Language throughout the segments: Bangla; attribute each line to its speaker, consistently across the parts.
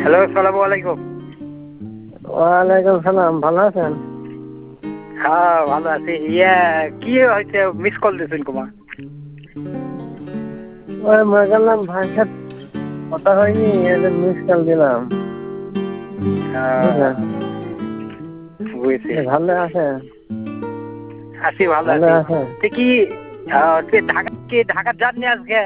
Speaker 1: হ্যালো, আসসালামু আলাইকুম।
Speaker 2: ওয়ালাইকুম সালাম, ভালো আছেন?
Speaker 1: হ্যাঁ, ভালো আছি। কি হয়েছে, মিস কল দিয়েছেন কুমা?
Speaker 2: ওই মনে করলাম ভাইয়ের সাথে কথা হয়নি, এদের মিস কল দিলাম। বুঝলেন?
Speaker 1: বুঝছি।
Speaker 2: ভালো আছেন?
Speaker 1: আছি, ভালো
Speaker 2: ভালো
Speaker 1: আছি।
Speaker 2: আছেন?
Speaker 1: ঢাকা যাননি আজকে?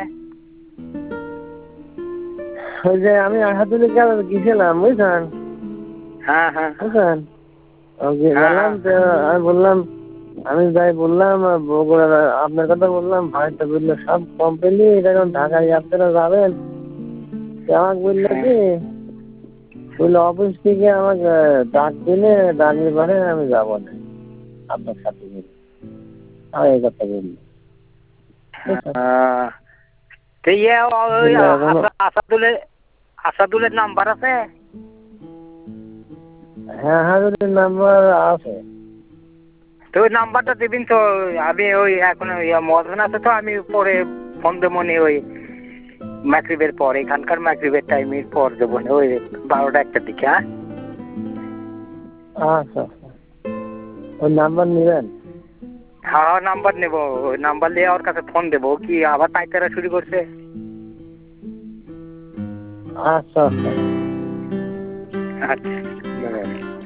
Speaker 2: ওই যে আমি আহাদুলি গেছিলাম, বুঝলেন?
Speaker 1: হ্যাঁ, হ্যাঁ,
Speaker 2: বুঝলেন?
Speaker 1: হ্যাঁ,
Speaker 2: গেলাম
Speaker 1: হ্যাঁ,
Speaker 2: তো আমি বললাম, আমি যাই বললাম বগুড়ার আপনার কথা বললাম, ভাই তো বললো সব কমপ্লিট, এখন ঢাকায় আপনারা যাবেন। আমাকে বললো
Speaker 1: হ্যাঁ।
Speaker 2: কি, বললো অফিস থেকে আমাকে ডাক দিলে, ডাকলে পরে আমি যাবো না আপনার সাথে গেলে। আমি এই কথা বললি।
Speaker 1: হ্যাঁ। তো ওই
Speaker 2: বললো এখনো
Speaker 1: আসাদুলের নাম্বার আছে?
Speaker 2: হ্যাঁ হাজারের নাম্বার আছে।
Speaker 1: তো ওই নাম্বারটা দিবিন তো। আমি ওই এখন মহাজন আছে তো, আমি পরে ফোন দেবো নি ওই মাগরিবের পর, এখানকার মাগরিবের টাইমের পর দেবো না, ওই 12টা-1টার দিকে। হ্যাঁ,
Speaker 2: আচ্ছা আচ্ছা, ওই নাম্বার নেবেন?
Speaker 1: হ্যাঁ, নাম্বার নেবো। ওই নাম্বার নিয়ে ওর কাছে ফোন দেবো। কি আবার পাইকারা শুরু করছে?
Speaker 2: আচ্ছা আচ্ছা,
Speaker 1: আচ্ছা।
Speaker 2: নেবেন।